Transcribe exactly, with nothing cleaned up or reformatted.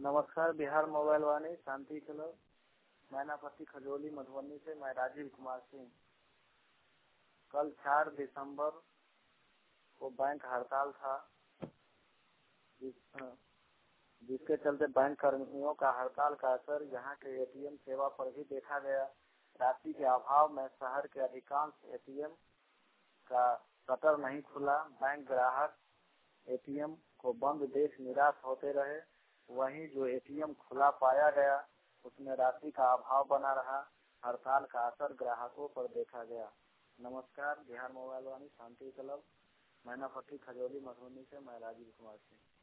नमस्कार, Bihar mobile Vani Shanti club Mainapatti Khajauli Madhubani से मैं राजीव कुमार सिंह। कल चार दिसंबर को बैंक हड़ताल था, जिस जिसके चलते बैंक कर्मियों का हड़ताल का असर यहां के एटीएम सेवा पर भी देखा गया। राशि के अभाव में शहर के अधिकांश एटीएम का शटर नहीं खुला। बैंक ग्राहक एटीएम को बंद देख निराश होते रहे। वहीं जो एटीएम खुला पाया गया उसमें राशि का अभाव बना रहा। हड़ताल का असर ग्राहकों पर देखा गया। नमस्कार, बिहार मोबाइल वाणी शांति क्लब मैनापट्टी खजोली मधुबनी से मैं राजीव कुमार सिंह।